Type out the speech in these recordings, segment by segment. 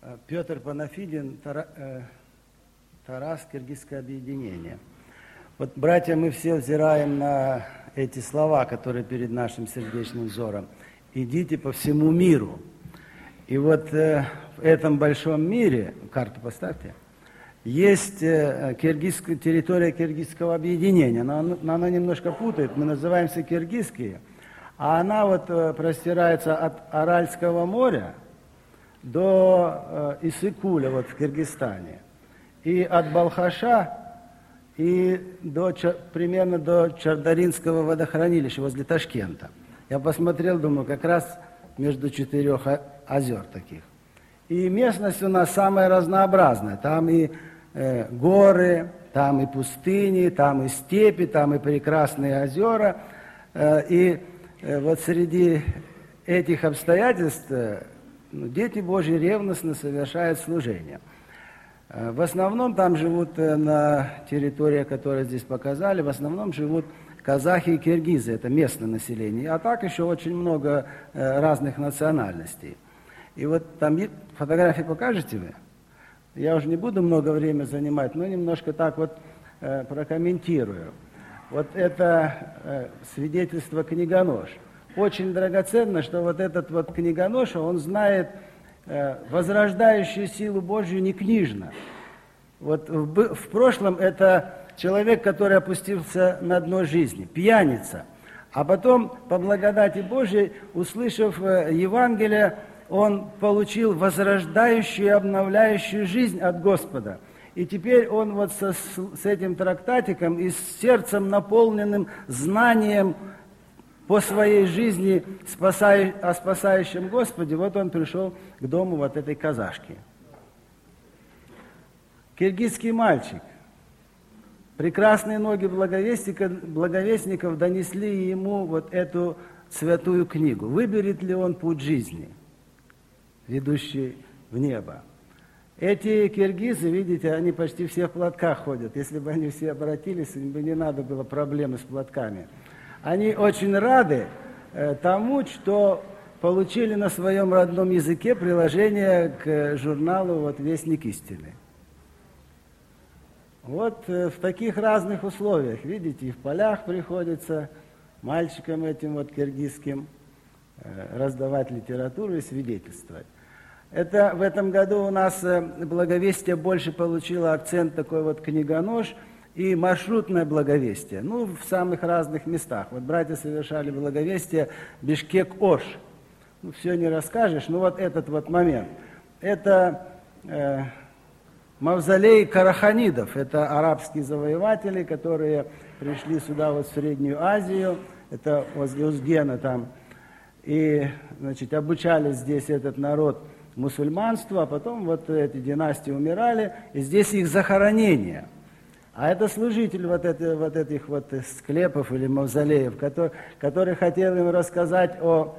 Петр Панафидин, Тарас, Киргизское объединение. Вот, братья, мы все взираем на эти слова, которые перед нашим сердечным взором. Идите по всему миру. И вот в этом большом мире, карту поставьте, есть территория Киргизского объединения. Но она немножко путает, мы называемся киргизские. А она вот простирается от Аральского моря до Иссык-Куля, вот в Киргизстане. И от Балхаша и примерно до Чардаринского водохранилища возле Ташкента. Я посмотрел, думаю, как раз между 4 озер таких. И местность у нас самая разнообразная. Там и горы, там и пустыни, там и степи, там и прекрасные озера. И вот среди этих обстоятельств дети Божьи ревностно совершают служение. В основном там живут, на территории, которую здесь показали, в основном живут казахи и киргизы, это местное население. А так еще очень много разных национальностей. И вот там фотографии покажете вы? Я уже не буду много времени занимать, но немножко так вот прокомментирую. Вот это свидетельство книгонож. Очень драгоценно, что вот этот вот книгонож, он знает возрождающую силу Божью не книжно. Вот в прошлом это человек, который опустился на дно жизни, пьяница. А потом, по благодати Божьей, услышав Евангелие, он получил возрождающую и обновляющую жизнь от Господа. И теперь он вот с этим трактатиком и с сердцем, наполненным знанием по своей жизни о спасающем Господе, вот он пришел к дому вот этой казашки. Киргизский мальчик. Прекрасные ноги благовестников донесли ему вот эту святую книгу. Выберет ли он путь жизни, ведущий в небо? Эти киргизы, видите, они почти все в платках ходят. Если бы они все обратились, им бы не надо было проблемы с платками. Они очень рады тому, что получили на своем родном языке приложение к журналу вот «Вестник истины». Вот в таких разных условиях, видите, и в полях приходится мальчикам этим вот киргизским раздавать литературу и свидетельствовать. Это в этом году у нас благовестие больше получило акцент такой вот книгонож и маршрутное благовестие, ну, в самых разных местах. Вот братья совершали благовестие Бишкек-Ош. Ну, все не расскажешь, но вот этот вот момент. Это мавзолей караханидов, это арабские завоеватели, которые пришли сюда вот в Среднюю Азию, это возле Узгена там, и, значит, обучали здесь этот народ мусульманству, а потом вот эти династии умирали, и здесь их захоронение. А это служитель вот этих вот склепов или мавзолеев, который хотел им рассказать о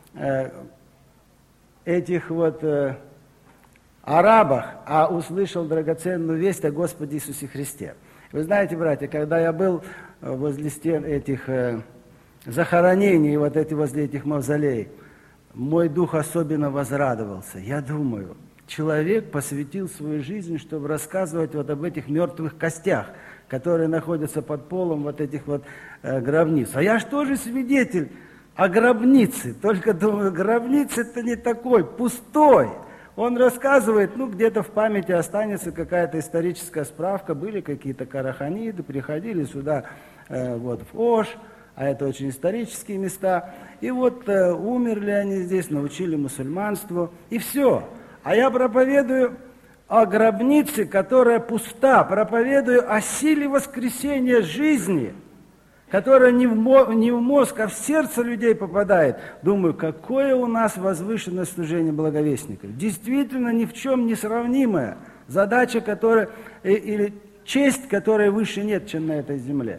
этих вот арабах, а услышал драгоценную весть о Господе Иисусе Христе. Вы знаете, братья, когда я был возле стен этих захоронений, вот возле этих мавзолеев, мой дух особенно возрадовался. Я думаю, человек посвятил свою жизнь, чтобы рассказывать вот об этих мертвых костях, которые находятся под полом вот этих вот гробниц. А я же тоже свидетель о гробнице, только думаю, гробница-то не такой, пустой. Он рассказывает, ну, где-то в памяти останется какая-то историческая справка, были какие-то караханиды, приходили сюда вот в Ош, а это очень исторические места. И вот умерли они здесь, научили мусульманству, и все. А я проповедую о гробнице, которая пуста, проповедую о силе воскресения жизни, которая не в мозг, а в сердце людей попадает. Думаю, какое у нас возвышенное служение благовестников. Действительно ни в чем не сравнимая задача, которая, или честь, которой выше нет, чем на этой земле.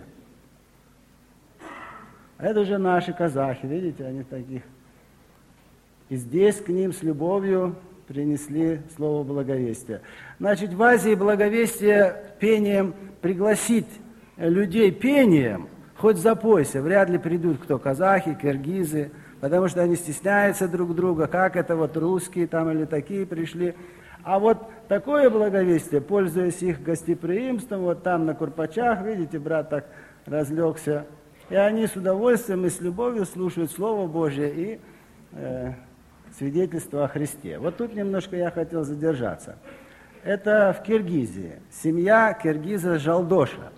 А это уже наши казахи, видите, они таких. И здесь к ним с любовью принесли слово благовестия. Значит, в Азии благовестие пением пригласить людей пением, хоть запойся, вряд ли придут кто, казахи, киргизы, потому что они стесняются друг друга, как это вот русские там или такие пришли. А вот такое благовестие, пользуясь их гостеприимством, вот там на Курпачах, видите, брат так разлегся, и они с удовольствием и с любовью слушают Слово Божие и свидетельство о Христе. Вот тут немножко я хотел задержаться. Это в Киргизии. Семья киргиза Жалдоша.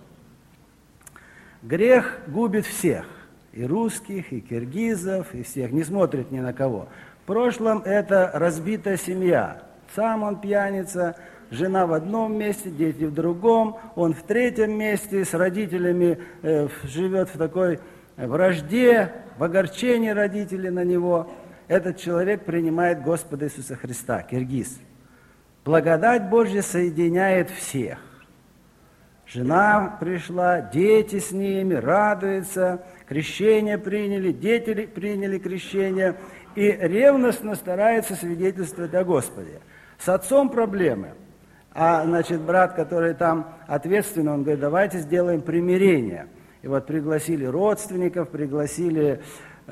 Грех губит всех. И русских, и киргизов, и всех. Не смотрит ни на кого. В прошлом это разбитая семья. Сам он пьяница, жена в одном месте, дети в другом. Он в третьем месте с родителями живет в такой вражде, в огорчении родителей на него. Этот человек принимает Господа Иисуса Христа, киргиз. Благодать Божья соединяет всех. Жена пришла, дети с ними, радуются, крещение приняли, дети приняли крещение и ревностно стараются свидетельствовать о Господе. С отцом проблемы. А, значит, брат, который там ответственный, он говорит, давайте сделаем примирение. И вот пригласили родственников, пригласили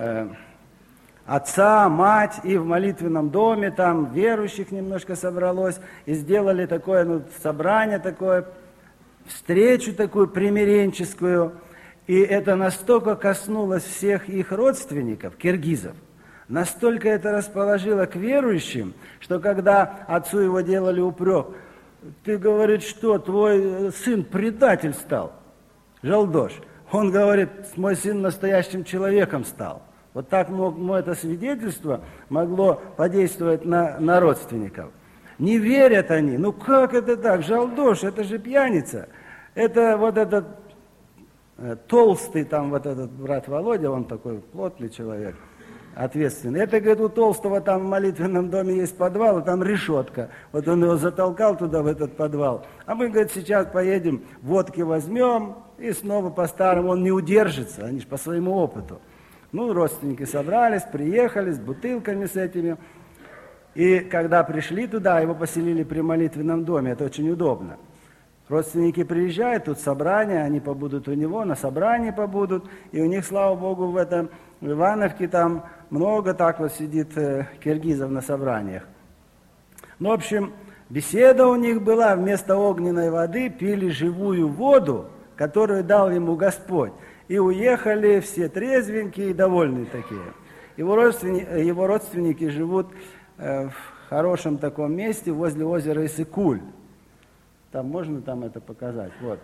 отца, мать, и в молитвенном доме там верующих немножко собралось, и сделали такое, собрание такое, встречу такую примиренческую, и это настолько коснулось всех их родственников, киргизов, настолько это расположило к верующим, что когда отцу его делали упрек, ты, говорит, что твой сын предатель стал, Жалдош. Он говорит, мой сын настоящим человеком стал. Вот так это свидетельство могло подействовать на родственников. Не верят они. Ну как это так? Жалдош, это же пьяница. Это вот этот толстый там вот этот брат Володя, он такой плотный человек, ответственный. Это, говорит, у толстого там в молитвенном доме есть подвал, и там решетка. Вот он его затолкал туда, в этот подвал. А мы, говорит, сейчас поедем, водки возьмем, и снова по-старому он не удержится, они же по своему опыту. Ну, родственники собрались, приехали с бутылками с этими. И когда пришли туда, его поселили при молитвенном доме, это очень удобно. Родственники приезжают, тут собрание, они побудут у него, на собрании побудут. И у них, слава Богу, в Ивановке там много так вот сидит киргизов на собраниях. Ну, в общем, беседа у них была, вместо огненной воды пили живую воду, которую дал ему Господь. И уехали все трезвенькие и довольные такие. Его родственники живут в хорошем таком месте возле озера Иссык-Куль. Там можно там это показать? Вот.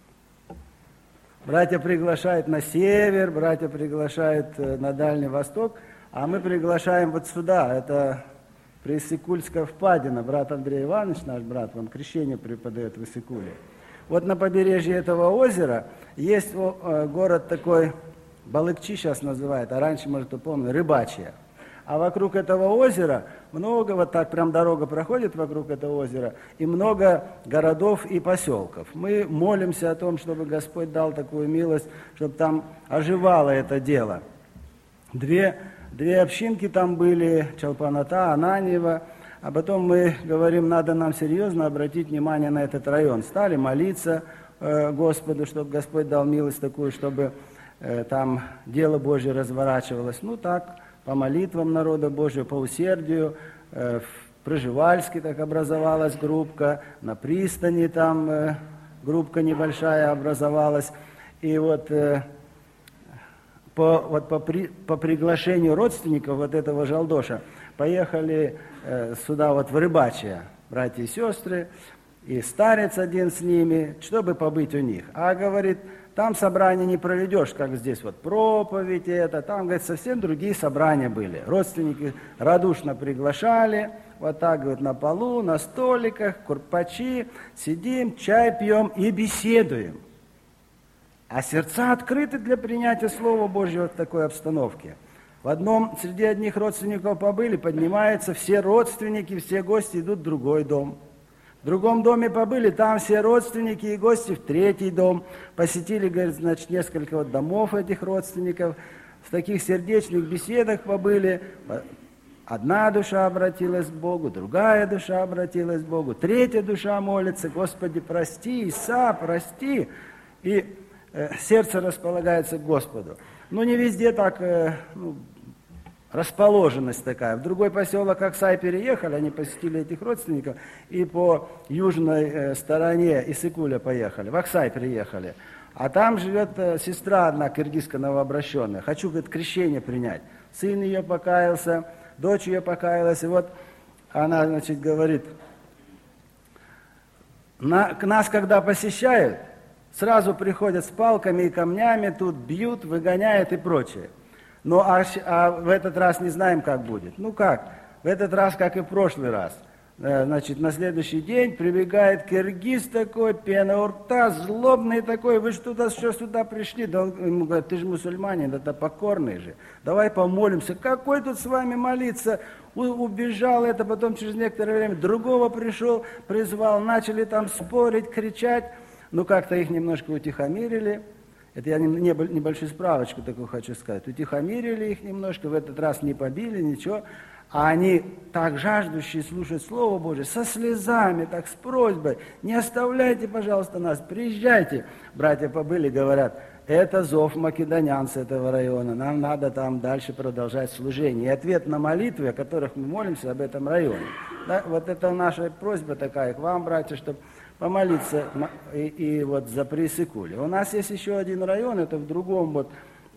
Братья приглашают на север, братья приглашают на Дальний Восток, а мы приглашаем вот сюда. Это Иссык-Кульская впадина. Брат Андрей Иванович, наш брат, вам крещение преподает в Иссык-Куле. Вот на побережье этого озера есть город такой, Балыкчи сейчас называют, а раньше, может, вы помните, Рыбачья. А вокруг этого озера много, вот так прям дорога проходит вокруг этого озера, и много городов и поселков. Мы молимся о том, чтобы Господь дал такую милость, чтобы там оживало это дело. Две общинки там были, Чалпаната, Ананьево. А потом мы говорим, надо нам серьезно обратить внимание на этот район. Стали молиться Господу, чтобы Господь дал милость такую, чтобы там дело Божье разворачивалось. Ну так, по молитвам народа Божьего, по усердию. В Пржевальске так образовалась группка, на пристани там группка небольшая образовалась. И вот по приглашению родственников вот этого Жалдоша поехали сюда вот в Рыбачье, братья и сестры, и старец один с ними, чтобы побыть у них. А, говорит, там собрания не проведешь, как здесь вот проповедь это, там, говорит, совсем другие собрания были. Родственники радушно приглашали, вот так, говорит, на полу, на столиках, курпачи, сидим, чай пьем и беседуем. А сердца открыты для принятия Слова Божьего в такой обстановке. Среди одних родственников побыли, поднимаются все родственники, все гости идут в другой дом. В другом доме побыли, там все родственники и гости в третий дом. Посетили, говорит, значит, несколько вот домов этих родственников. В таких сердечных беседах побыли. Одна душа обратилась к Богу, другая душа обратилась к Богу, третья душа молится, Господи, прости, Иса, прости. И сердце располагается к Господу. Но не везде так расположенность такая. В другой поселок Аксай переехали, они посетили этих родственников, и по южной стороне Иссыкуля поехали, в Аксай приехали. А там живет сестра одна, киргизская новообращенная. Хочу, говорит, крещение принять. Сын ее покаялся, дочь ее покаялась, и вот она, значит, говорит, нас когда посещают, сразу приходят с палками и камнями, тут бьют, выгоняют и прочее. Но в этот раз не знаем, как будет. Ну как? В этот раз, как и в прошлый раз. Значит, на следующий день прибегает киргиз такой, пена у рта, злобный такой, вы что сюда пришли? Да он ему говорит, ты же мусульманин, это покорный же. Давай помолимся. Какой тут с вами молиться? Убежал это, потом через некоторое время другого пришел, призвал, начали там спорить, кричать. Ну как-то их немножко утихомирили. Это я небольшую справочку такую хочу сказать. Утихомирили их немножко, в этот раз не побили, ничего. А они так жаждущие слушать Слово Божие, со слезами, так с просьбой, не оставляйте, пожалуйста, нас, приезжайте. Братья побыли, говорят, это зов македонян с этого района, нам надо там дальше продолжать служение. И ответ на молитвы, о которых мы молимся об этом районе. Да, вот это наша просьба такая к вам, братья, чтобы помолиться и вот за Иссыкуль. У нас есть еще один район, это в другом вот...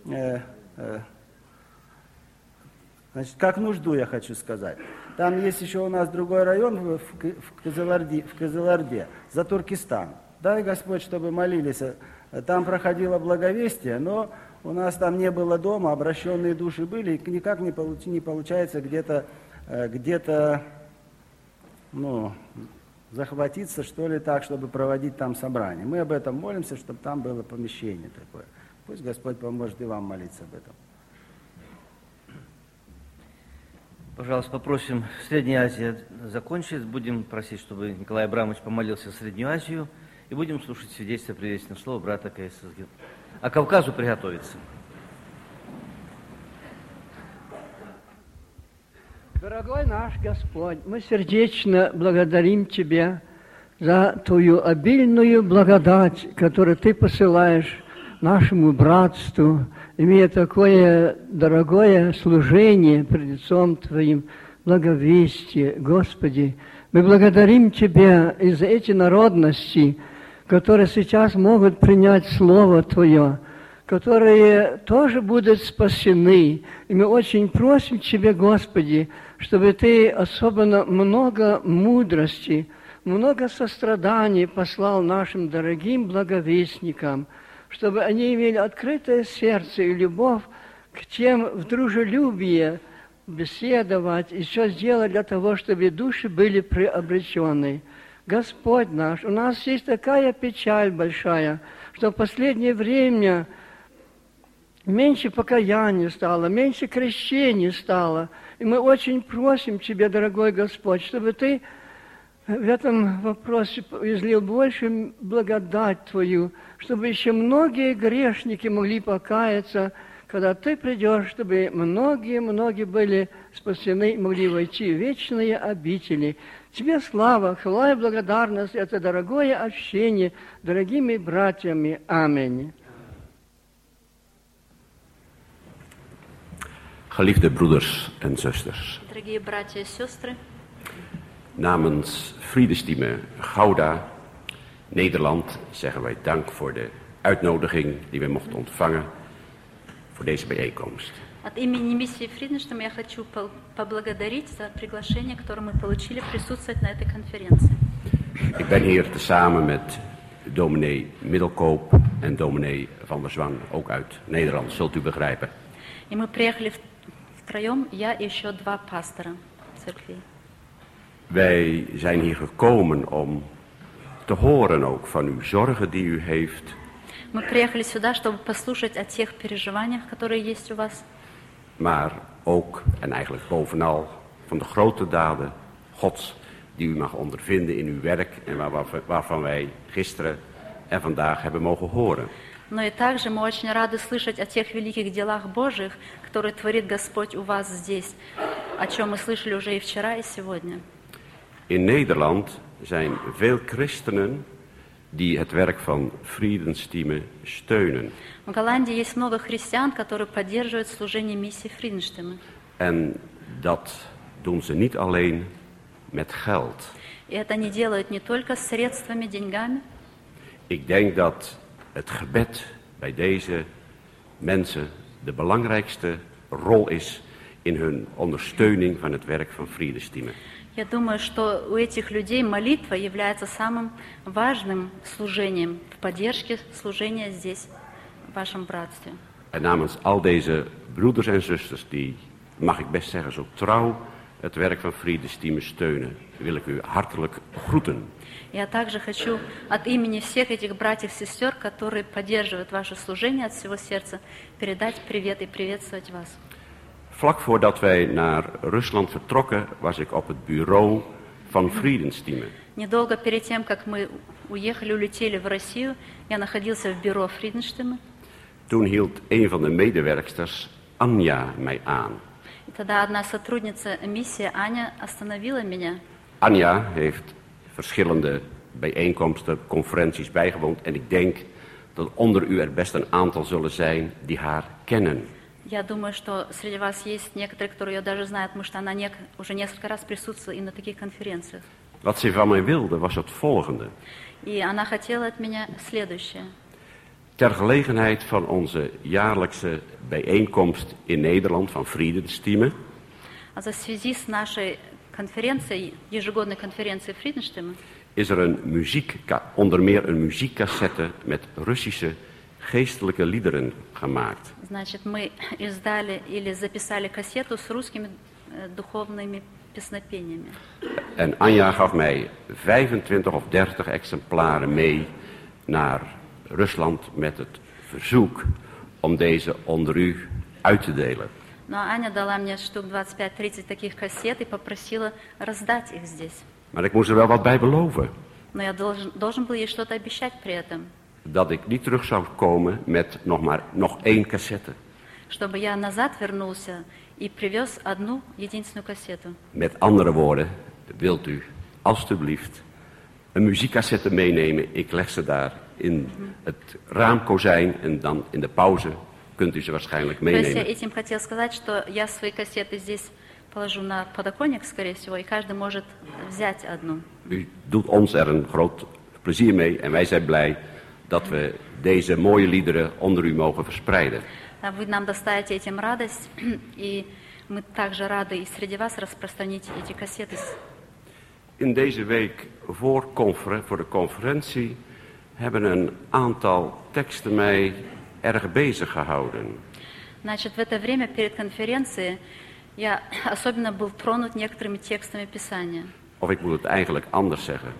Значит, как нужду я хочу сказать. Там есть еще у нас другой район в Кызылорде, за Туркестан. Дай Господь, чтобы молились. Там проходило благовестие, но у нас там не было дома, обращенные души были, и никак не получается где-то ну, захватиться, что ли, так, чтобы проводить там собрание. Мы об этом молимся, чтобы там было помещение такое. Пусть Господь поможет и вам молиться об этом. Пожалуйста, попросим Среднюю Азию закончить. Будем просить, чтобы Николай Абрамович помолился в Среднюю Азию. И будем слушать свидетельство приветственного слова брата КССГ. А Кавказу приготовиться. Дорогой наш Господь, мы сердечно благодарим Тебя за Твою обильную благодать, которую Ты посылаешь нашему братству, имея такое дорогое служение пред лицом Твоим, благовестие, Господи. Мы благодарим Тебя и за эти народности, которые сейчас могут принять Слово Твое, которые тоже будут спасены. И мы очень просим Тебя, Господи, чтобы Ты особенно много мудрости, много сострадания послал нашим дорогим благовестникам, чтобы они имели открытое сердце и любовь к тем в дружелюбие беседовать и все сделать для того, чтобы души были приобретены. Господь наш, у нас есть такая печаль большая, что в последнее время меньше покаяния стало, меньше крещений стало. И мы очень просим Тебя, дорогой Господь, чтобы Ты в этом вопросе излил больше благодать Твою, чтобы еще многие грешники могли покаяться, когда Ты придешь, чтобы многие были спасены и могли войти в вечные обители. Тебе слава, хвала и благодарность, это дорогое общение с дорогими братьями. Аминь. Geliefde broeders en zusters. Дорогие братья и сестры, Namens Vriendestieme Gouda, Nederland, zeggen wij dank voor de uitnodiging die we mochten ontvangen voor deze bijeenkomst. от имени миссии Фриденштам я хочу поблагодарить за приглашение, которое мы получили присутствовать на этой конференции. Ik ben hier tezamen met dominee Middelkoop en dominee Van der Zwang, ook uit Nederland, zult u begrijpen. И мы приехали втроем, я и еще два пастора церкви. Wij zijn hier gekomen om te horen ook van uw zorgen die u heeft. Мы приехали сюда, чтобы послушать о тех переживаниях, которые есть у вас. Maar ook, en eigenlijk bovenal, van de grote daden Gods die u mag ondervinden in uw werk en waarvan wij gisteren en vandaag hebben mogen horen. Но и также мы очень рады слышать о тех великих делах Божьих, которые творит Господь у вас здесь, о чем мы слышали уже и вчера, и сегодня. In Nederland zijn veel christenen die het werk van Friedenstieme steunen. В Голландии есть много христиан, которые поддерживают служение миссии Фриденштама. En dat doen ze niet alleen met geld. И это они делают не только средствами, деньгами. Ik denk dat het gebed bij deze mensen de belangrijkste rol is in hun ondersteuning van het werk van Friedensstimme. Я думаю, что у этих людей молитва является самым важным служением в поддержке служения здесь, в вашем братстве. En namens al deze broeders en zusters die, mag ik best zeggen, zo trouw het werk van Friedensstimme steunen, wil ik u hartelijk groeten. Я также хочу от имени всех этих братьев и сестер, которые поддерживают ваше служение от всего сердца, передать привет и приветствовать вас. Vlak voordat wij naar Rusland vertrokken, was ik op het bureau van Friedensstimme. Недолго перед тем, как мы улетели в Россию, я находился в бюро Фриденштима. Toen hield een van de medewerksters, Anja, mij aan. И тогда одна сотрудница миссии, Аня, остановила меня. Anja heeft verschillende bijeenkomsten, conferenties bijgewoond. En ik denk dat onder u er best een aantal zullen zijn die haar kennen. Я думаю, что среди вас есть некоторые, которые ее даже знают, потому что она уже несколько раз присутствовала и на таких конференциях. Wat ze van mij wilde was het volgende. И она хотела от меня следующее. Ter gelegenheid van onze jaarlijkse bijeenkomst in Nederland van Friedensstimme А в связи с нашей конференцией, ежегодной конференцией Фриденштима, is er onder meer een muziekcassette met Russische geestelijke liederen gemaakt. Значит, мы издали или записали кассету с русскими духовными песнопениями. En Anja gaf mij 25 of 30 exemplaren mee naar Rusland met het verzoek om deze onder u uit te delen. Но Аня дала мне штук 25-30 таких кассет и попросила раздать их здесь. Maar ik moest er wel wat bij beloven. Но я должен был ей что-то обещать при этом. Dat ik niet terug zou komen met nog één cassette. Чтобы я назад вернулся и привез одну единственную кассету. Met andere woorden, wilt u alstublieft een muziekcassette meenemen? Ik leg ze daar in het raamkozijn en dan in de pauze kunt u ze waarschijnlijk То есть я meenemen. этим хотел сказать, что я свои кассеты здесь положу на подоконник, скорее всего, и каждый может взять одну. U doet ons er een groot plezier mee en wij zijn blij dat we deze mooie liederen onder u mogen verspreiden. Вы нам доставите этим радость, и мы также рады и среди вас распространить эти кассеты. In deze week voor de conferentie hebben een aantal teksten mij erg bezig gehouden. Значит, в это время перед конференцией я особенно был тронут некоторыми текстами Писания. Of ik moet het eigenlijk anders zeggen.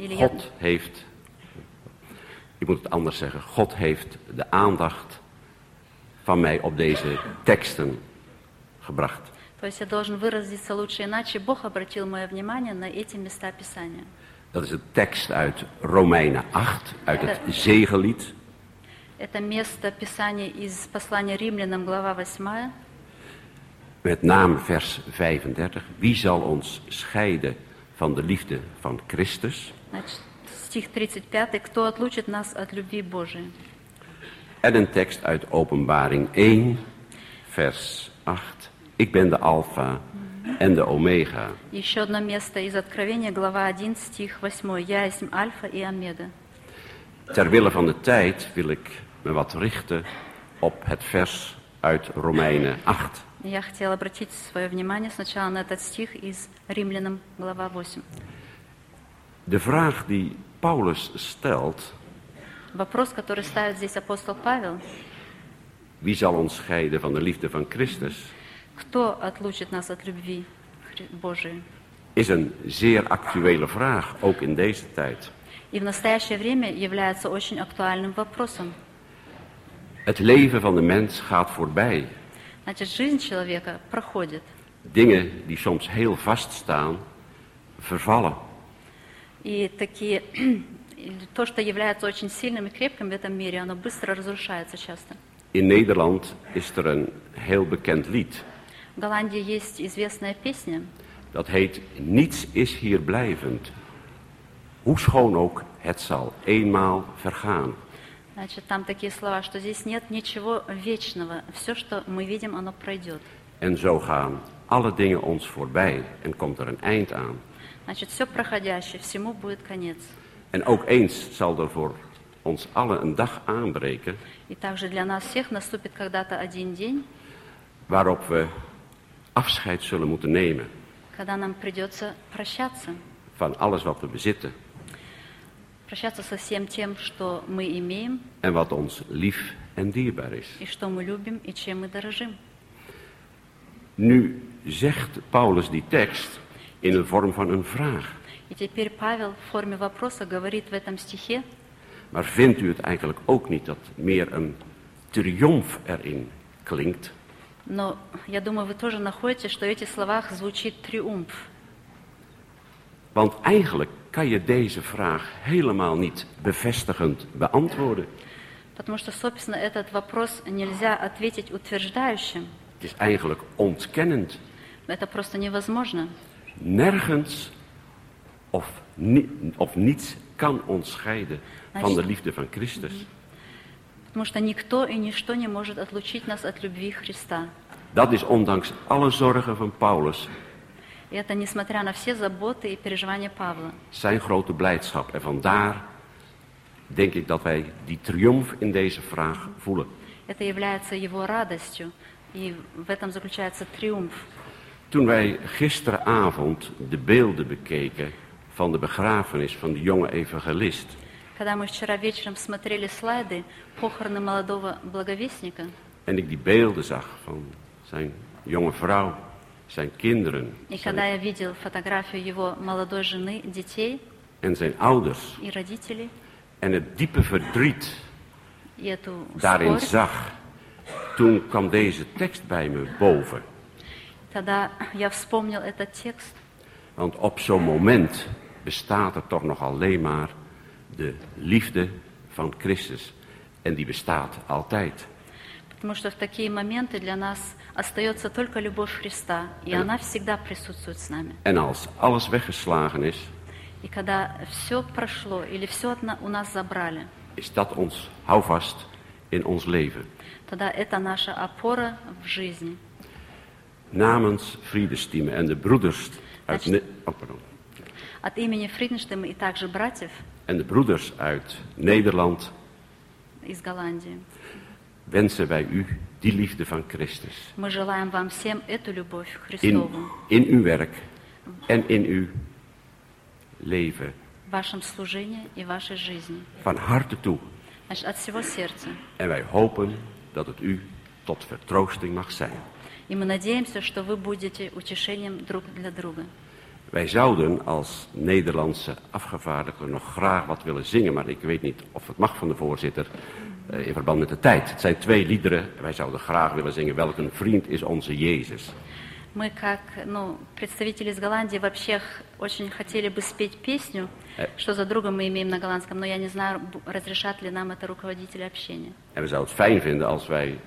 God heeft de aandacht van mij op deze teksten gebracht. То есть я должен выразиться лучше иначе. Бог обратил мое внимание на эти места Писания. Dat is een tekst uit Romeinen 8, uit het Zegenlied. Это место Писания из послания Римлянам, глава 8. Met name vers 35. Wie zal ons scheiden van de liefde van Christus? Значит, стих 35. Кто отлучит нас от любви Божией? En een tekst uit Openbaring 1, vers 8. Ik ben de Alpha en de Omega. Еще одно место из Откровения, глава 1, стих 8. Я есть Альфа и Омега. Ter wille van de tijd wil ik me wat richten op het vers uit Romeinen 8. Я хотела обратить свое внимание сначала на этот стих из Римлянам, глава 8. De vraag die Paulus stelt, Вопрос, который ставит здесь апостол Павел, wie zal ons scheiden van de liefde van Christus, кто отлучит нас от любви Божией? is een zeer actuele vraag, ook in deze tijd. И в настоящее время является очень актуальным вопросом. Het leven van de mens gaat voorbij. Значит, жизнь человека проходит. Dingen die soms heel vast staan, vervallen. И то, что является очень сильным и крепким в этом мире, оно быстро разрушается часто. In Nederland is er een heel bekend lied. В Голландии есть известная песня. Dat heet Niets is hier blijvend. Hoe schoon ook, het zal eenmaal vergaan. Значит, там такие слова, что здесь нет ничего вечного. Все, что мы видим, оно пройдет. En zo gaan alle dingen ons voorbij en komt er een eind aan. Значит, все проходящее, всему будет конец. En ook eens zal er voor ons allen een dag aanbreken И также для нас всех наступит когда-то один день, waarop we afscheid zullen moeten nemen когда нам придется прощаться. van alles wat we bezitten Прощаться со всем тем, что мы имеем, en wat ons lief en dierbaar is. и что мы любим, и чем мы дорожим. Nu zegt Paulus die tekst in de vorm van een vraag. И теперь Павел в форме вопроса говорит в этом стихе: Maar vindt u het eigenlijk ook niet dat meer een triomf erin klinkt? но я думаю, вы тоже находите, что в этих словах звучит триумф. Want eigenlijk kan je deze vraag helemaal niet bevestigend beantwoorden. Потому что, собственно, этот вопрос нельзя ответить утверждающе. Het is eigenlijk ontkennend. Это просто невозможно. Nergens of niets kan ons scheiden van de liefde van Christus. Потому что никто и ничто не может отлучить нас от любви Христа. Dat is ondanks alle zorgen van Paulus И это несмотря на все заботы и переживания Павла. zijn grote blijdschap. En vandaar denk ik dat wij die triomf in deze vraag voelen. Это является его радостью, и в этом заключается триумф. Toen wij gisteravond de beelden bekeken van de begrafenis van de jonge evangelist, Когда мы вчера вечером смотрели слайды похороны молодого благовестника, en ik die beelden zag van zijn jonge vrouw, zijn kinderen и когда я видел фотографию его молодой жены, детей en zijn ouders, и родителей, en het diepe verdriet и эту daarin скорбь, zag, toen kwam deze tekst bij me boven. тогда я вспомнил этот текст. Want op zo'n moment bestaat er toch nog alleen maar de liefde van Christus. En die bestaat altijd. Потому что в такие моменты для нас остается только любовь Христа, и она всегда присутствует с нами. En als alles weggeslagen is, И когда все прошло или все у нас забрали, is dat ons houvast in ons leven. тогда это наша опора в жизни. Namens Friedesteam en de broeders uit, От имени Фриденштейма и также братьев en de broeders uit Nederland из Голландии wensen wij u die liefde van Christus. мы желаем вам всем эту любовь Христову In uw werk en in uw leven. в вашем служении и в вашей жизни. Van harte toe. Значит, от всего сердца. En wij hopen dat het u tot vertroosting mag zijn. И мы надеемся, что вы будете утешением друг для друга. Wij zouden als Nederlandse afgevaardigden nog graag wat willen zingen, maar ik weet niet of het mag van de voorzitter in verband met de tijd. Het zijn 2 liederen. Wij zouden graag willen zingen welk een vriend is onze Jezus. Мы, как представители из Голландии, вообще очень хотели бы спеть песню, что за друга мы имеем на голландском, но я не знаю, разрешат ли нам это руководители общения. En we zouden het fijn vinden als wij...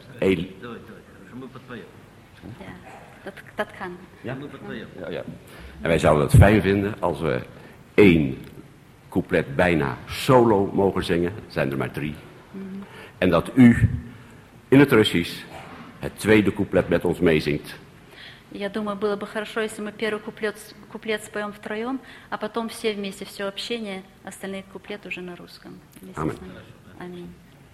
Ja, dat kan. Ja? Ja. En wij zouden het fijn vinden als we 1 couplet bijna solo mogen zingen. Er zijn er maar 3. En dat u in het Russisch het 2e couplet met ons meezingt. Я думаю, было бы хорошо, если мы первый куплет споем втроем, а потом все вместе, все общение, остальные куплеты уже на русском. Аминь. Аминь.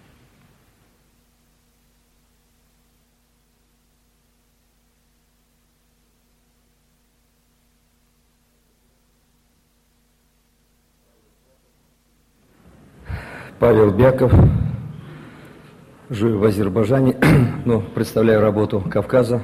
Павел Бяков, живу в Азербайджане, но представляю работу Кавказа.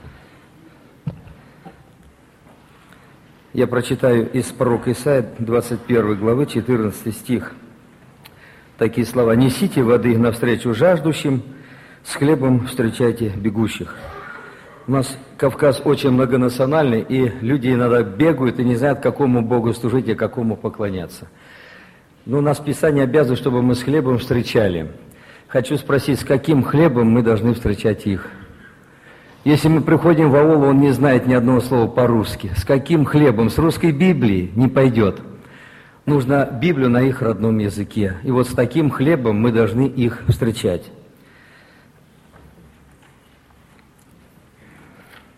Я прочитаю из пророка Исаии 21 главы, 14 стих. Такие слова. «Несите воды навстречу жаждущим, с хлебом встречайте бегущих». У нас Кавказ очень многонациональный, и люди иногда бегают и не знают, какому Богу служить и какому поклоняться. Но нас Писание обязывает, чтобы мы с хлебом встречали. Хочу спросить, с каким хлебом мы должны встречать их? Если мы приходим в аул, он не знает ни одного слова по-русски. С каким хлебом? С русской Библии не пойдет. Нужно Библию на их родном языке. И вот с таким хлебом мы должны их встречать.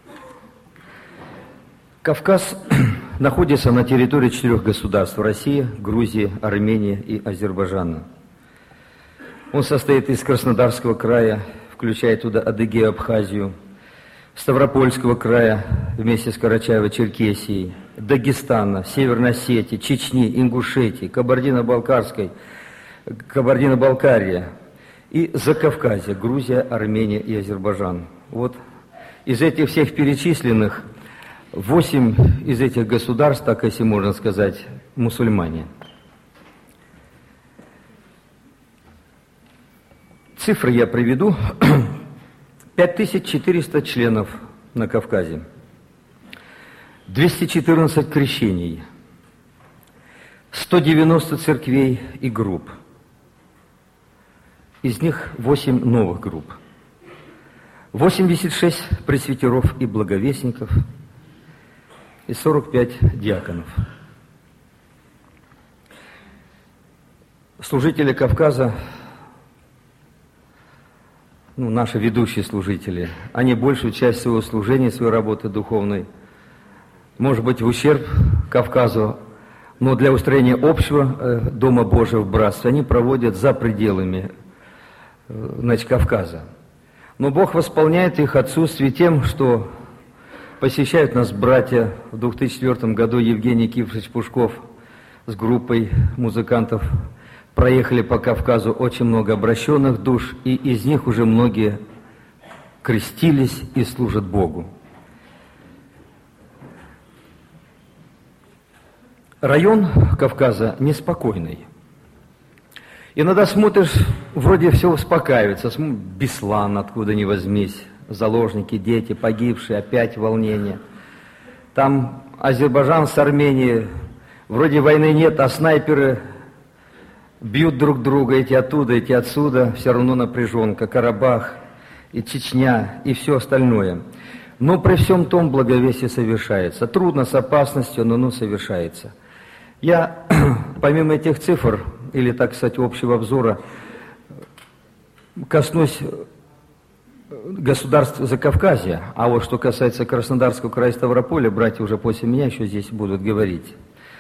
Кавказ находится на территории 4 государств – России, Грузии, Армении и Азербайджана. Он состоит из Краснодарского края, включая туда Адыгею, Абхазию, Ставропольского края вместе с Карачаево-Черкесией, Дагестана, Северной Осетии, Чечни, Ингушетии, Кабардино-Балкария и Закавказье, Грузия, Армения и Азербайджан. Вот из этих всех перечисленных 8 из этих государств, так если можно сказать, мусульмане. Цифры я приведу. 5400 членов на Кавказе, 214 крещений, 190 церквей и групп. Из них 8 новых групп, 86 пресвитеров и благовестников и 45 диаконов. Служители Кавказа, наши ведущие служители, они большую часть своего служения, своей работы духовной, может быть, в ущерб Кавказу, но для устроения общего Дома Божьего в братстве они проводят за пределами Кавказа. Но Бог восполняет их отсутствие тем, что посещают нас братья. В 2004 году Евгений Никифорович Пушков с группой музыкантов проехали по Кавказу, очень много обращенных душ, и из них уже многие крестились и служат Богу. Район Кавказа неспокойный. Иногда смотришь, вроде все успокаивается, Беслан, откуда ни возьмись, заложники, дети, погибшие, опять волнение. Там Азербайджан с Арменией, вроде войны нет, а снайперы бьют друг друга, эти оттуда, эти отсюда, все равно напряженка, Карабах, и Чечня, и все остальное. Но при всем том благовестие совершается. Трудно, с опасностью, но совершается. Я, помимо этих цифр, или, так сказать, общего обзора, коснусь государств Закавказья, а вот что касается Краснодарского края и Ставрополя, братья уже после меня еще здесь будут говорить.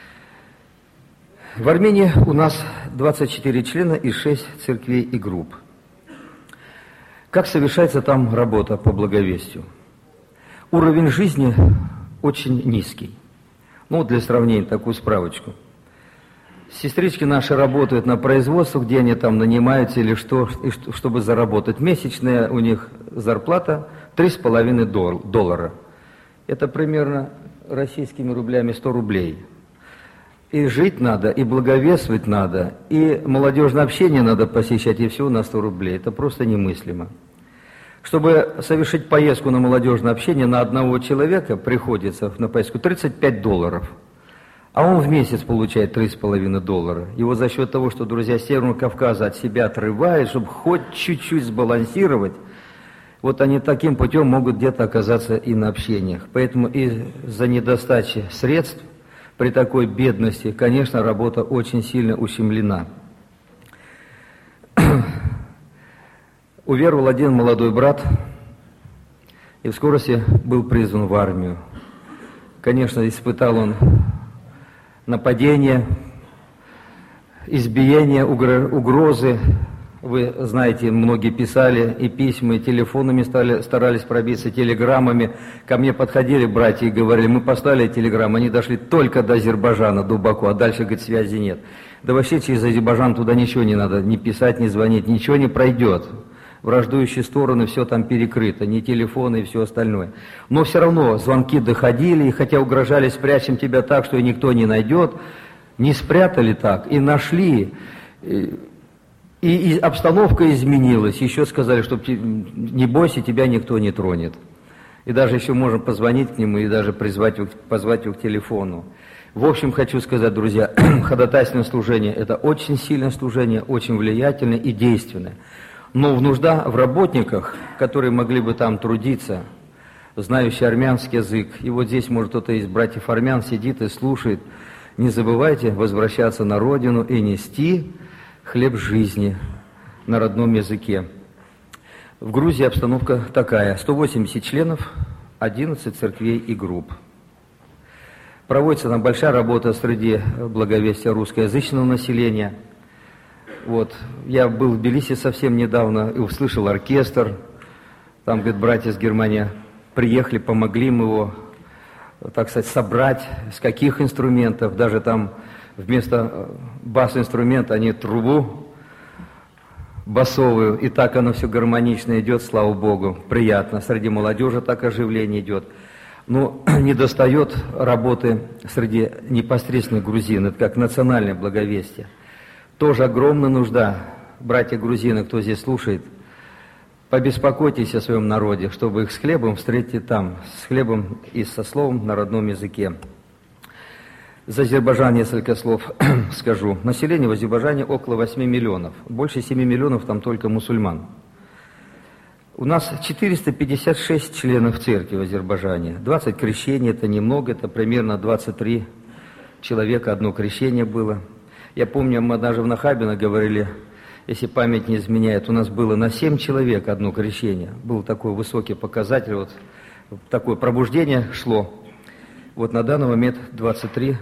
В Армении у нас 24 члена и 6 церквей и групп. Как совершается там работа по благовестию? Уровень жизни очень низкий. Для сравнения такую справочку. Сестрички наши работают на производствах, где они там нанимаются или что, чтобы заработать. Месячная у них зарплата $3,5. Это примерно российскими рублями 100 рублей. И жить надо, и благовествовать надо, и молодежное общение надо посещать, и все на 100 рублей. Это просто немыслимо. Чтобы совершить поездку на молодежное общение, на одного человека приходится на поездку $35. А он в месяц получает $3,5. Его за счет того, что друзья Северного Кавказа от себя отрывают, чтобы хоть чуть-чуть сбалансировать, вот они таким путем могут где-то оказаться и на общениях. Поэтому из-за недостачи средств при такой бедности, конечно, работа очень сильно ущемлена. Уверовал один молодой брат и в скорости был призван в армию. Конечно, испытал он нападения, избиения, угрозы. Вы знаете, многие писали и письма, и телефонами старались пробиться, телеграммами. Ко мне подходили братья и говорили: мы послали телеграмму, они дошли только до Азербайджана, до Баку, а дальше, говорит, связи нет. Да вообще через Азербайджан туда ничего не надо, ни писать, ни звонить, ничего не пройдет. Враждующие стороны, все там перекрыто, ни телефоны и все остальное. Но все равно звонки доходили, и хотя угрожали: спрячем тебя так, что и никто не найдет, не спрятали так, и нашли. И обстановка изменилась, еще сказали, что не бойся, тебя никто не тронет. И даже еще можно позвонить к нему и даже позвать его к телефону. В общем, хочу сказать, друзья, ходатайственное служение – это очень сильное служение, очень влиятельное и действенное. Но нужда в работниках, которые могли бы там трудиться, знающие армянский язык, и вот здесь, может, кто-то из братьев армян сидит и слушает, не забывайте возвращаться на родину и нести хлеб жизни на родном языке. В Грузии обстановка такая: 180 членов, 11 церквей и групп. Проводится там большая работа среди благовестия русскоязычного населения. Вот. Я был в Тбилиси совсем недавно и услышал оркестр. Там, говорит, братья из Германии приехали, помогли им его, так сказать, собрать, с каких инструментов. Даже там вместо бас-инструмента они трубу басовую, и так оно все гармонично идет, слава Богу, приятно. Среди молодежи так оживление идет. Но недостает работы среди непосредственных грузин, это как национальное благовестие. Тоже огромная нужда, братья грузины, кто здесь слушает, побеспокойтесь о своем народе, чтобы их с хлебом встретить там, с хлебом и со словом на родном языке. За Азербайджан несколько слов скажу. Население в Азербайджане около 8 миллионов. Больше 7 миллионов там только мусульман. У нас 456 членов церкви в Азербайджане. 20 крещений, это немного, это примерно 23 человека, одно крещение было. Я помню, мы даже в Нахабино говорили, если память не изменяет, у нас было на 7 человек одно крещение. Был такой высокий показатель, вот такое пробуждение шло. Вот на данный момент 23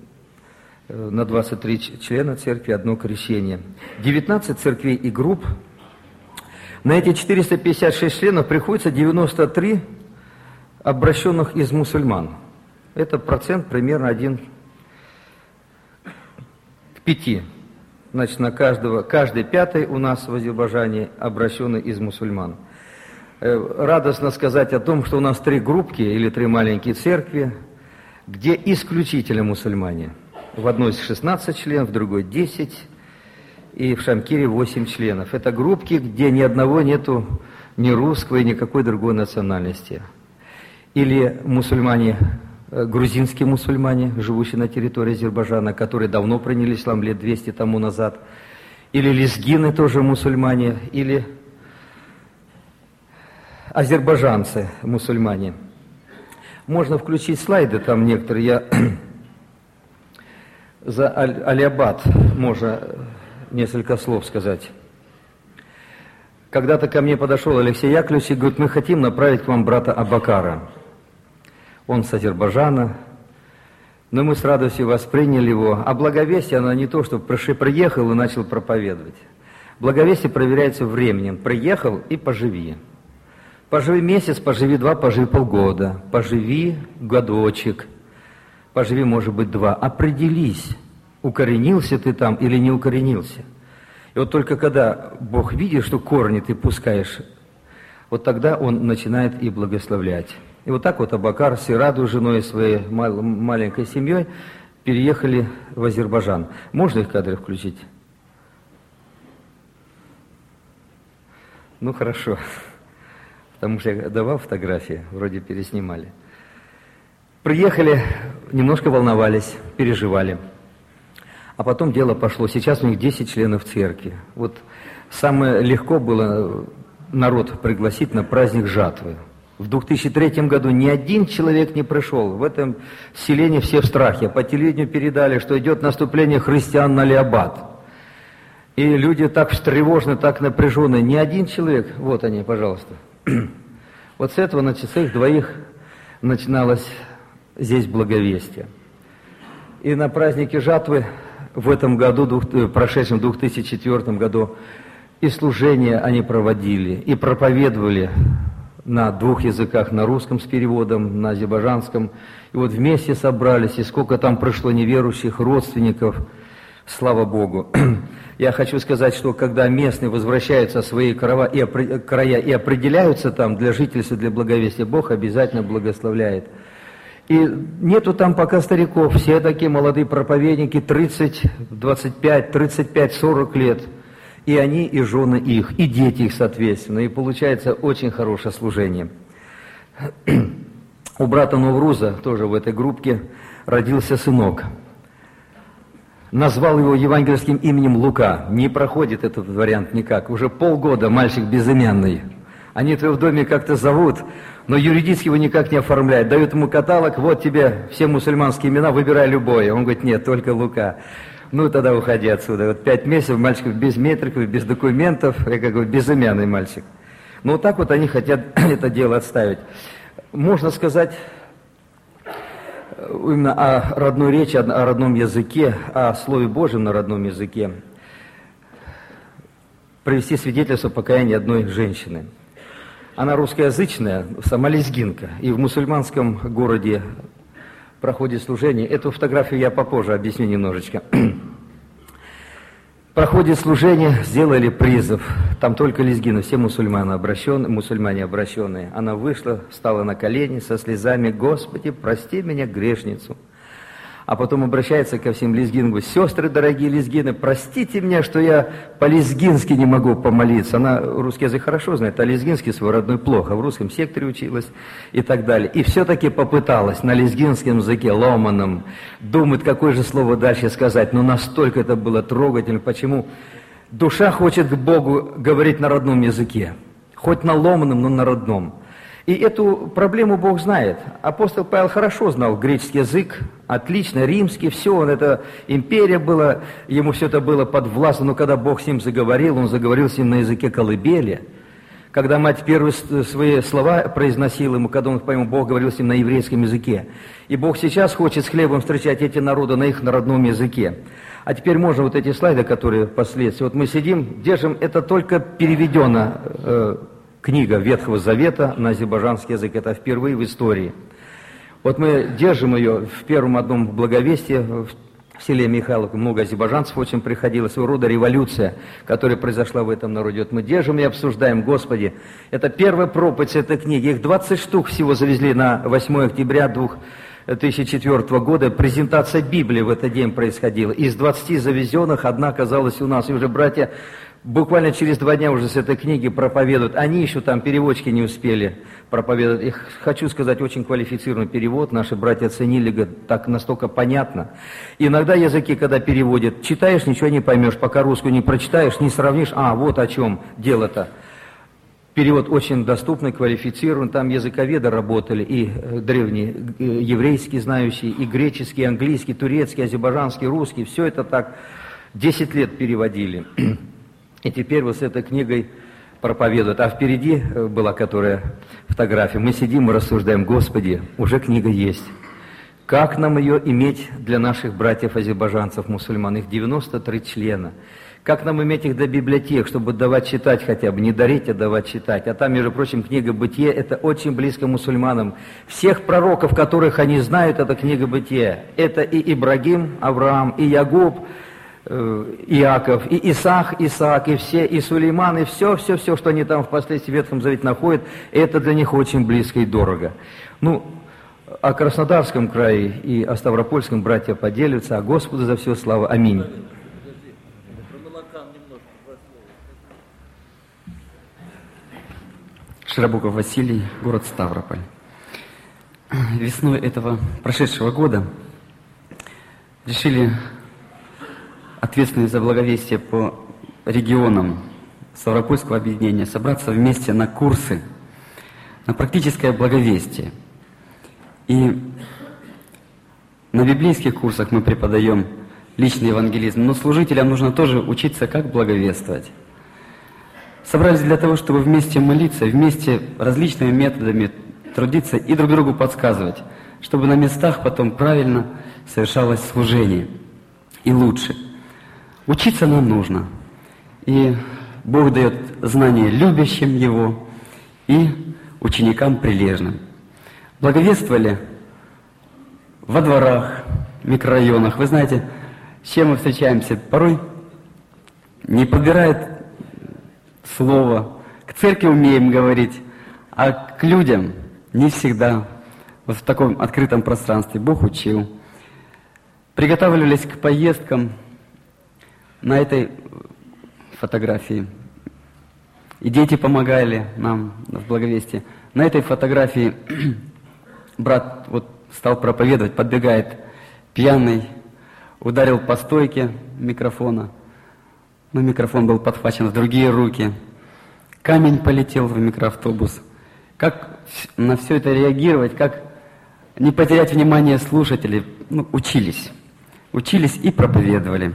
члена церкви, одно крещение. 19 церквей и групп. На эти 456 членов приходится 93 обращенных из мусульман. Это процент примерно 1 к 5. Значит, на каждый пятый у нас в Азербайджане обращенный из мусульман. Радостно сказать о том, что у нас 3 группки или 3 маленькие церкви, где исключительно мусульмане. В одной 16 членов, в другой 10, и в Шамкире 8 членов. Это группки, где ни одного нету ни русского и никакой другой национальности. Или мусульмане, грузинские мусульмане, живущие на территории Азербайджана, которые давно приняли ислам лет 200 тому назад. Или лезгины, тоже мусульмане, или азербайджанцы, мусульмане. Можно включить слайды, там некоторые. Я за Алиабад можно несколько слов сказать. Когда-то ко мне подошел Алексей Яковлевич и говорит, мы хотим направить к вам брата Абакара. Он с Азербайджана, но мы с радостью восприняли его. А благовестие, оно не то, что приехал и начал проповедовать. Благовестие проверяется временем. Приехал и поживи. Поживи месяц, поживи 2, поживи полгода, поживи годочек, поживи, может быть, 2. Определись, укоренился ты там или не укоренился. И вот только когда Бог видит, что корни ты пускаешь, вот тогда Он начинает и благословлять. И вот так вот Абакар с Ираду, женой своей маленькой семьей, переехали в Азербайджан. Можно их кадры включить? Ну, хорошо. Потому что я давал фотографии, вроде переснимали. Приехали, немножко волновались, переживали. А потом дело пошло. Сейчас у них 10 членов церкви. Вот самое легко было народ пригласить на праздник жатвы. В 2003 году ни один человек не пришел. В этом селении все в страхе. По телевидению передали, что идет наступление христиан на Алиабад. И люди так встревожены, так напряжены. Ни один человек, вот они, пожалуйста. Вот с этого, с их двоих начиналось здесь благовестие. И на празднике жатвы в этом году, прошедшем 2004 году, и служения они проводили, и проповедовали на 2 языках, на русском с переводом, на азербайджанском. И вот вместе собрались, и сколько там пришло неверующих, родственников, слава Богу. Я хочу сказать, что когда местные возвращаются в свои края и определяются там для жительства, для благовестия, Бог обязательно благословляет. И нету там пока стариков, все такие молодые проповедники, 30, 25, 35, 40 лет. И они, и жены их, и дети их, соответственно. И получается очень хорошее служение. У брата Новруза, тоже в этой группке, родился сынок. Назвал его евангельским именем Лука. Не проходит этот вариант никак. Уже полгода мальчик безымянный. Они его в доме как-то зовут, но юридически его никак не оформляют. Дают ему каталог, вот тебе все мусульманские имена, выбирай любое. Он говорит, нет, только Лука. Ну, тогда уходи отсюда. Вот 5 месяцев мальчик без метриков, без документов, я как бы безымянный мальчик. Ну, вот так вот они хотят это дело отставить. Можно сказать, именно о родной речи, о родном языке, о Слове Божьем на родном языке, привести свидетельство покаяния одной женщины. Она русскоязычная, сама лезгинка, и в мусульманском городе проходит служение. Эту фотографию я попозже объясню немножечко. Проходит служение, сделали призыв. Там только лезгины, все мусульмане обращенные. Она вышла, встала на колени со слезами: «Господи, прости меня, грешницу». А потом обращается ко всем лезгинам, говорит: «Сестры дорогие лезгины, простите меня, что я по-лезгински не могу помолиться». Она русский язык хорошо знает, а лезгинский свой родной плохо. В русском секторе училась и так далее. И все-таки попыталась на лезгинском языке, ломаном, думает, какое же слово дальше сказать. Но настолько это было трогательно. Почему? Душа хочет к Богу говорить на родном языке. Хоть на ломаном, но на родном. И эту проблему Бог знает. Апостол Павел хорошо знал греческий язык, отлично, римский, все, это империя была, ему все это было подвластно, но когда Бог с ним заговорил, он заговорил с ним на языке колыбели. Когда мать первые свои слова произносила ему, когда он поймал, Бог говорил с ним на еврейском языке. И Бог сейчас хочет с хлебом встречать эти народы на их родном языке. А теперь можно вот эти слайды, которые впоследствии. Вот мы сидим, держим, это только переведено книга Ветхого Завета на азербайджанский язык. Это впервые в истории. Вот мы держим ее в первом одном благовестии в селе Михайловка. Много азербайджанцев очень приходило. Своего рода революция, которая произошла в этом народе. Вот мы держим и обсуждаем. Господи, это первая проповедь этой книги. Их 20 штук всего завезли на 8 октября 2004 года. Презентация Библии в этот день происходила. Из 20 завезенных одна оказалась у нас. И уже братья буквально через 2 дня уже с этой книги проповедуют. Они еще там, переводчики, не успели проповедовать. И хочу сказать, очень квалифицированный перевод. Наши братья оценили, говорят, так настолько понятно. И иногда языки, когда переводят, читаешь, ничего не поймешь, пока русскую не прочитаешь, не сравнишь. Вот о чем дело-то. Перевод очень доступный, квалифицированный. Там языковеды работали, и древние еврейские знающие, и греческий, английский, турецкий, азербайджанский, русский. Все это так 10 лет переводили. И теперь вот с этой книгой проповедуют. А впереди была которая фотография. Мы сидим и рассуждаем: Господи, уже книга есть. Как нам ее иметь для наших братьев-азербайджанцев, мусульман? Их 93 члена. Как нам иметь их до библиотек, чтобы давать читать хотя бы? Не дарить, а давать читать. А там, между прочим, книга «Бытие» — это очень близко мусульманам. Всех пророков, которых они знают, это книга «Бытие». Это и Ибрагим, Авраам, и Ягуб, Иаков, и Исаак, и все, и Сулейман, и все, что они там впоследствии в Ветхом Завете находят, это для них очень близко и дорого. О Краснодарском крае и о Ставропольском братья поделятся, а Господу за все слава. Аминь. Широбоков Василий, город Ставрополь. Весной этого прошедшего года решили ответственные за благовестие по регионам Ставропольского объединения собраться вместе на курсы, на практическое благовестие. И на библейских курсах мы преподаем личный евангелизм, но служителям нужно тоже учиться, как благовествовать. Собрались для того, чтобы вместе молиться, вместе различными методами трудиться и друг другу подсказывать, чтобы на местах потом правильно совершалось служение и лучше. Учиться нам нужно, и Бог дает знания любящим Его и ученикам прилежным. Благовествовали во дворах, микрорайонах. Вы знаете, с чем мы встречаемся? Порой не подбирает слово. К церкви умеем говорить, а к людям не всегда. Вот в таком открытом пространстве Бог учил. Приготавливались к поездкам. На этой фотографии и дети помогали нам в благовестии. На этой фотографии брат вот стал проповедовать, подбегает пьяный, ударил по стойке микрофона, но микрофон был подхвачен в другие руки. Камень полетел в микроавтобус. Как на все это реагировать, как не потерять внимание слушателей? Учились и проповедовали.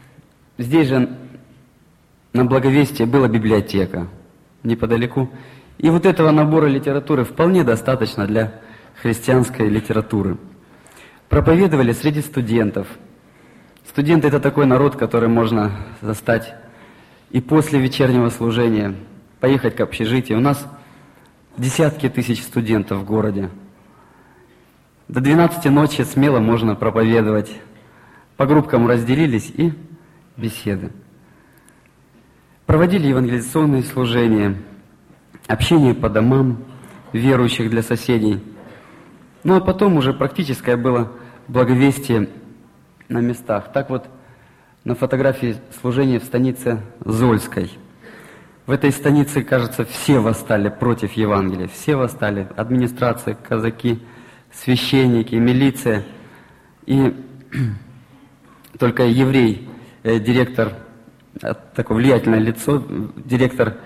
Здесь же на Благовестии была библиотека неподалеку, И вот этого набора литературы вполне достаточно для христианской литературы. Проповедовали среди студентов. Студенты — это такой народ, который можно застать и после вечернего служения, поехать к общежитию. У нас десятки тысяч студентов в городе. До 12 ночи смело можно проповедовать. По группкам разделились и беседы. Проводили евангелизационные служения, общение по домам верующих для соседей. Ну а потом уже практическое было благовестие на местах. Так вот, на фотографии служения в станице Зольской. В этой станице, кажется, все восстали против Евангелия. Все восстали. Администрация, казаки, священники, милиция. И только еврей, директор, такое влиятельное лицо, директор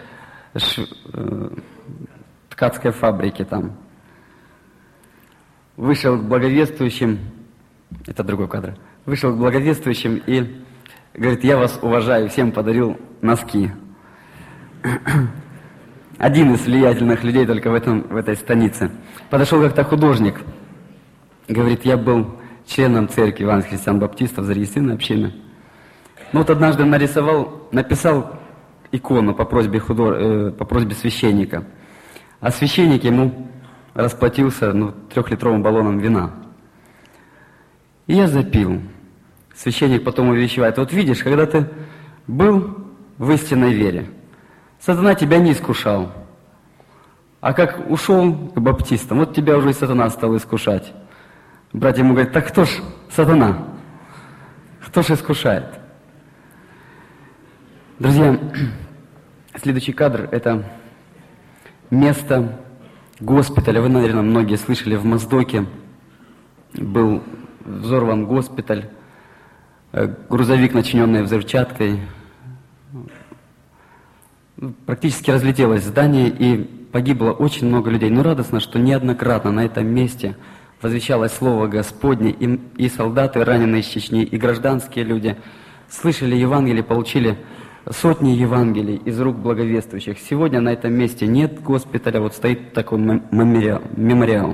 ткацкой фабрики там, вышел к благовествующим, это другой кадр, вышел к благовествующим и говорит: я вас уважаю, всем подарил носки. Один из влиятельных людей только в этой станице. Подошел как-то художник, говорит: я был членом церкви Евангельских христиан-баптистов, зарегистрированной общины. Ну вот однажды написал икону по просьбе священника. А священник ему расплатился 3-литровым баллоном вина. И я запил. Священник потом увещевает: вот видишь, когда ты был в истинной вере, сатана тебя не искушал. А как ушел к баптистам, вот тебя уже и сатана стал искушать. Братья ему говорят: так кто ж сатана? Кто ж искушает? Друзья, следующий кадр — это место госпиталя. Вы, наверное, многие слышали, в Моздоке был взорван госпиталь, грузовик, начиненный взрывчаткой. Практически разлетелось здание, и погибло очень много людей. Но радостно, что неоднократно на этом месте возвещалось Слово Господне, и солдаты, раненые из Чечни, и гражданские люди слышали Евангелие, получили сотни Евангелий из рук благовествующих. Сегодня на этом месте нет госпиталя, вот стоит такой мемориал.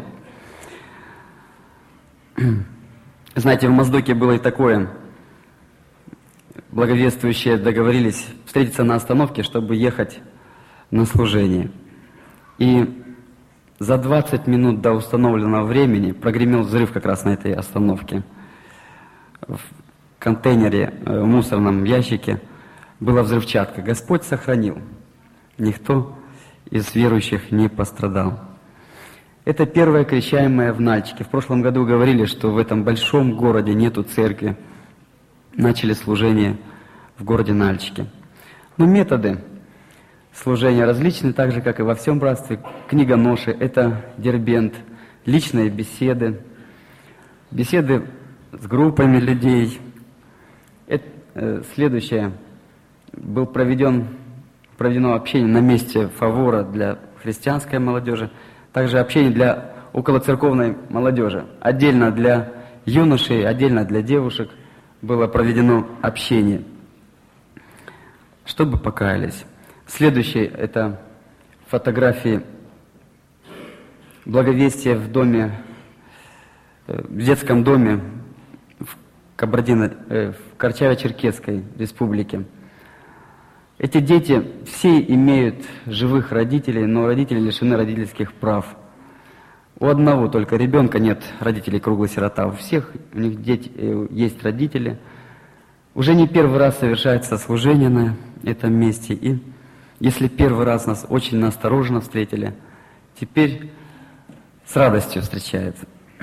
Знаете, в Моздоке было и такое. Благовествующие договорились встретиться на остановке, чтобы ехать на служение. И за 20 минут до установленного времени прогремел взрыв как раз на этой остановке. В контейнере, в мусорном ящике была взрывчатка. Господь сохранил. Никто из верующих не пострадал. Это первая крещаемая в Нальчике. В прошлом году говорили, что в этом большом городе нету церкви. Начали служение в городе Нальчике. Но методы служения различны, так же, как и во всем братстве. Книгоноши — это дербент, личные беседы, беседы с группами людей. Следующее. Было проведено общение на месте Фавора для христианской молодежи, также общение для околоцерковной молодежи. Отдельно для юношей, отдельно для девушек было проведено общение, чтобы покаялись. Следующее — это фотографии благовестия в детском доме в Карачаево-Черкесской республике. Эти дети все имеют живых родителей, но родители лишены родительских прав. У одного только ребенка нет родителей, круглый сирота. У всех у них есть родители. Уже не первый раз совершается служение на этом месте. И если первый раз нас очень настороженно встретили, теперь с радостью встречают.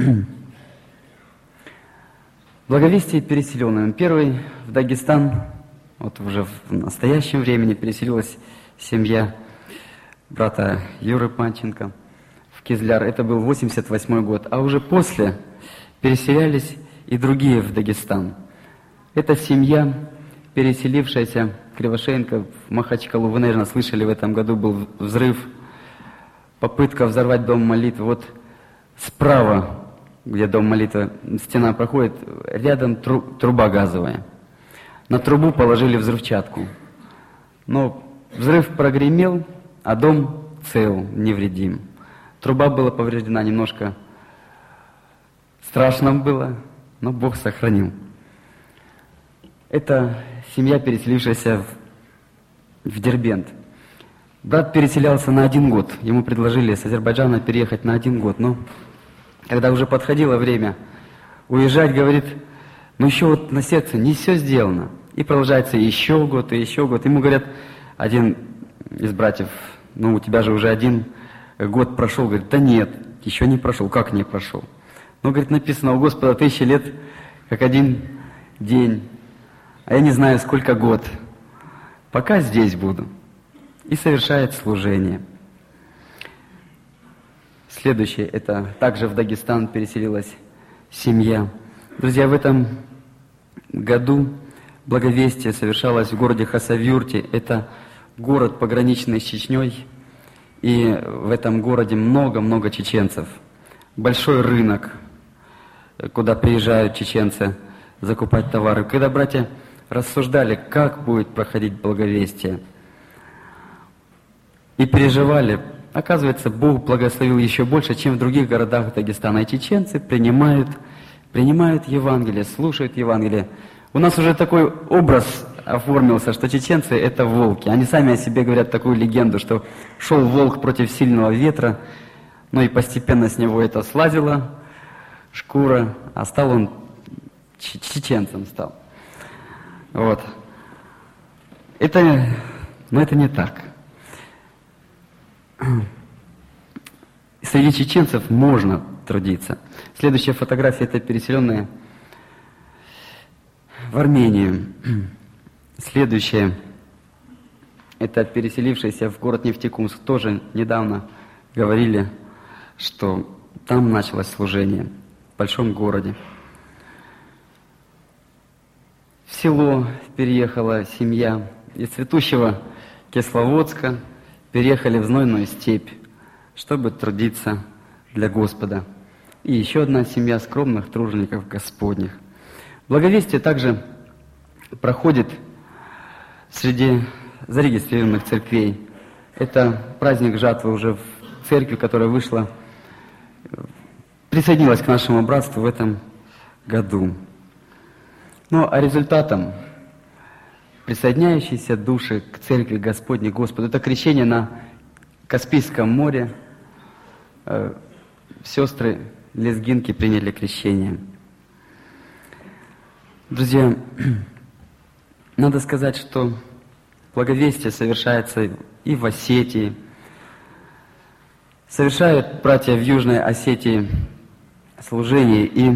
Благовестие переселенным. Первый в Дагестан, вот уже в настоящем времени, переселилась семья брата Юры Панченко в Кизляр. Это был 88 год. А уже после переселялись и другие в Дагестан. Это семья, переселившаяся Кривошеенко в Махачкалу. Вы, наверное, слышали, в этом году был взрыв, попытка взорвать дом молитвы. Вот справа, где дом молитвы, стена проходит, рядом труба газовая. На трубу положили взрывчатку. Но взрыв прогремел, а дом цел, невредим. Труба была повреждена немножко, страшно было, но Бог сохранил. Это семья, переселившаяся в Дербент. Брат переселялся на 1 год. Ему предложили с Азербайджана переехать на 1 год. Но когда уже подходило время уезжать, говорит, ну еще вот на сердце не все сделано. И продолжается еще год, и еще год. Ему говорят, один из братьев, ну у тебя же уже 1 год прошел. Говорит, да нет, еще не прошел. Как не прошел? Ну, говорит, написано, у Господа 1000 лет, как 1 день. А я не знаю, сколько год. Пока здесь буду. И совершает служение. Следующее, это также в Дагестан переселилась семья. Друзья, в этом году благовестие совершалось в городе Хасавюрте. Это город, пограничный с Чечней. И в этом городе много-много чеченцев. Большой рынок, куда приезжают чеченцы закупать товары. Когда братья рассуждали, как будет проходить благовестие, и переживали, оказывается, Бог благословил еще больше, чем в других городах Дагестана. И чеченцы принимают Евангелие, слушают Евангелие. У нас уже такой образ оформился, что чеченцы — это волки. Они сами о себе говорят такую легенду, что шел волк против сильного ветра, но и постепенно с него это слазило, шкура, а стал он чеченцем стал. Вот. Но это не так. Среди чеченцев можно трудиться. Следующая фотография — это переселенные в Армению. Следующая — это переселившиеся в город Нефтекумск. Тоже недавно говорили, что там началось служение, в большом городе. В село переехала семья из цветущего Кисловодска, переехали в знойную степь, чтобы трудиться для Господа. И еще одна семья скромных тружеников Господних. Благовестие также проходит среди зарегистрированных церквей. Это праздник жатвы уже в церкви, которая присоединилась к нашему братству в этом году. Ну, а результатом присоединяющиеся души к церкви Господней Господу — это крещение на Каспийском море. Сестры лезгинки приняли крещение. Друзья, надо сказать, что благовестие совершается и в Осетии. Совершают братья в Южной Осетии служение. И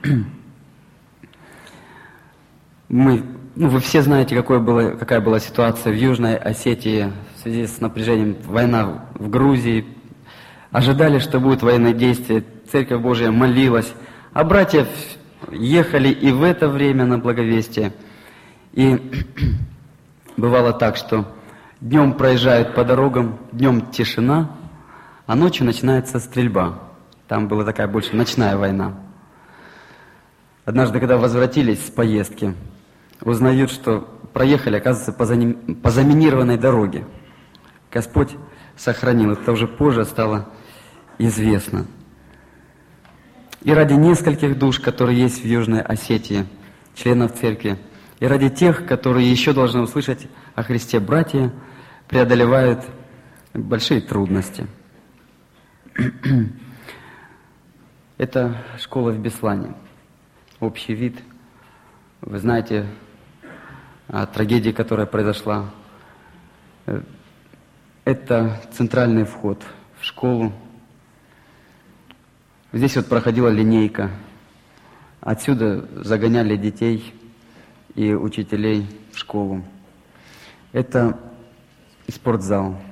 вы все знаете, какая была ситуация в Южной Осетии в связи с напряжением. Война в Грузии. Ожидали, что будут военные действия. Церковь Божия молилась. А братья ехали и в это время на благовестие. И бывало так, что днем проезжают по дорогам, днем тишина, а ночью начинается стрельба. Там была такая больше ночная война. Однажды, когда возвратились с поездки, узнают, что проехали, оказывается, по заминированной дороге. Господь сохранил. Это уже позже стало известно. И ради нескольких душ, которые есть в Южной Осетии, членов церкви, и ради тех, которые еще должны услышать о Христе, братья преодолевают большие трудности. Это школа в Беслане. Общий вид. Вы знаете о трагедии, которая произошла. Это центральный вход в школу. Здесь вот проходила линейка. Отсюда загоняли детей и учителей в школу. Это спортзал.